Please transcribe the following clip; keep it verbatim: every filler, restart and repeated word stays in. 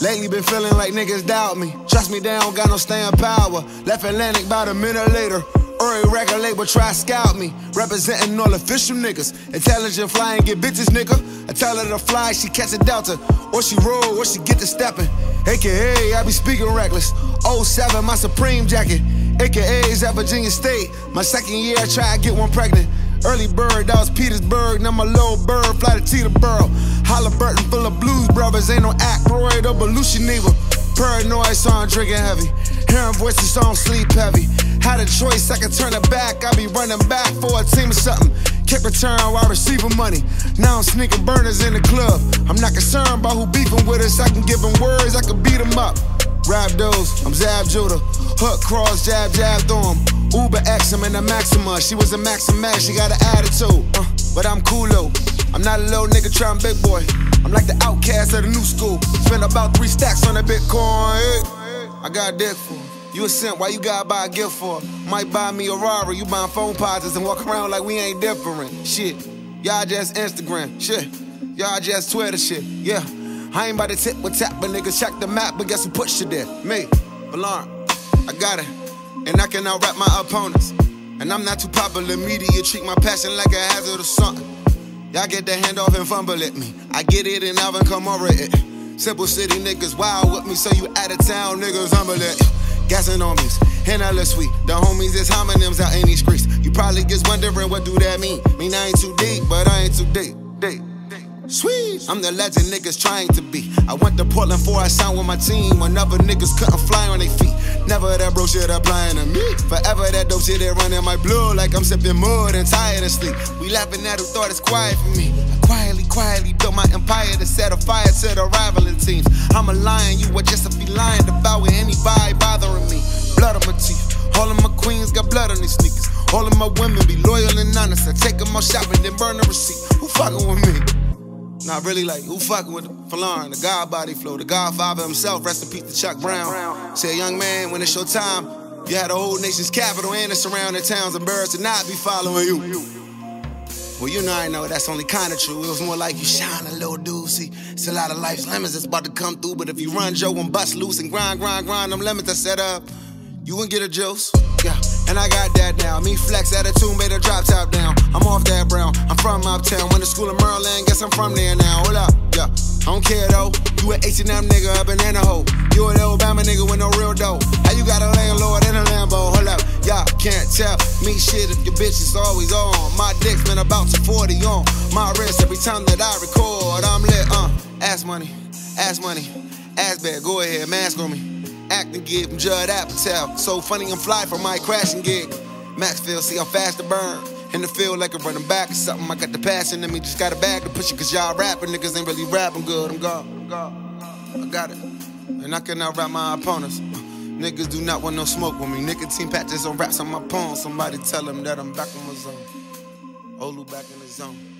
Lately been feeling like niggas doubt me. Trust me, they don't got no staying power. Left Atlantic about a minute later. Early record label try scout me. Representing all official niggas. Intelligent flying, get bitches, nigga. I tell her to fly, she catch a delta. Or she roll, or she get to stepping. A K A, I be speaking reckless. oh seven, my Supreme jacket. A K A is at Virginia State. My second year, I try to get one pregnant. Early bird, that was Petersburg. Now my little bird fly to Teterboro. Halliburton full of blues brothers. Ain't no Aykroyd or Belushi neither. Paranoid, so I'm drinking heavy. Hearing voices, so I'm sleep heavy. Had a choice, I could turn it back. I be running back for a team or something. Kick return while receiving money. Now I'm sneaking burners in the club. I'm not concerned about who beefing with us. I can give them words, I can beat them up. Rap dudes, I'm Zab Judah. Hook, cross, jab, jab through him. Uber X, I'm in the Maxima. She was a Maxima, she got an attitude. Uh, but I'm cool-o. I'm not a little nigga trying big boy. I'm like the outcast of the new school. Spend about three stacks on that Bitcoin. Hey, I got a dick for her. You a simp, why you gotta buy a gift for her? Might buy me a Rari, you buying phone posits and walk around like we ain't different. Shit, y'all just Instagram. Shit, y'all just Twitter shit. Yeah, I ain't about to tip with tap, but niggas check the map, but guess who pushed it there? Me, Valarn, I got it. And I can out-rap my opponents. And I'm not too popular media, treat my passion like a hazard or something. Y'all get the hand off and fumble at me. I get it and Alvin come over it. Simple city niggas wild with me, so you out of town niggas humble at you. Gassing on me, and hella sweet. The homies is homonyms out in these streets. You probably just wondering what do that mean. Mean I ain't too deep, but I ain't too deep. Deep. Sweet. I'm the legend niggas trying to be. I went to Portland for I signed with my team when other niggas couldn't fly on their feet. Never that bro shit applying to me. Forever that dope shit that run in my blood like I'm sipping mud and tired of sleep. We laughing at who thought it's quiet for me. I quietly, quietly built my empire to set a fire to the rivaling teams. I'm a lion, you are just a feline about with anybody bothering me. Blood on my teeth. All of my queens got blood on their sneakers. All of my women be loyal and honest. I take them out shopping, then burn the receipt. Who fucking with me? Not really, like, who fucking with Valarn, the God body flow, the Godfather himself, rest in peace to Chuck Brown. Said, young man, when it's your time, you had the whole nation's capital and the surrounding towns embarrassed to not be following you. Well, you know I know that's only kinda true. It was more like you shine a little dude. See, it's a lot of life's lemons that's about to come through, but if you run Joe and bust loose and grind, grind, grind them lemons I set up, you wouldn't get a juice. Yeah, and I got that now. Me flex attitude made a drop top down. I'm off that brown. I'm from uptown. Went to school in Maryland. Guess I'm from there now. Hold up, yeah. I don't care though. You an H and M nigga, a banana hoe. You an Alabama nigga with no real dough. How you got a landlord in a Lambo? Hold up, y'all can't tell me shit if your bitch is always on. My dick's been about to forty on my wrist every time that I record. I'm lit, uh. Ass money, ass money, ass bad. Go ahead, mask on me. Acting gig from Judd Apatow. So funny I'm fly from my crashing gig. Maxfield, see how fast I burn. In the field like I'm running back or something. I got the passion in me, just got a bag to push it. Cause y'all rapping, niggas ain't really rapping good. I'm God, I'm God, I got it. And I can out-rap my opponents. Niggas do not want no smoke with me. Nicotine patches on raps on my palm. Somebody tell them that I'm back on my zone. Olu back in the zone.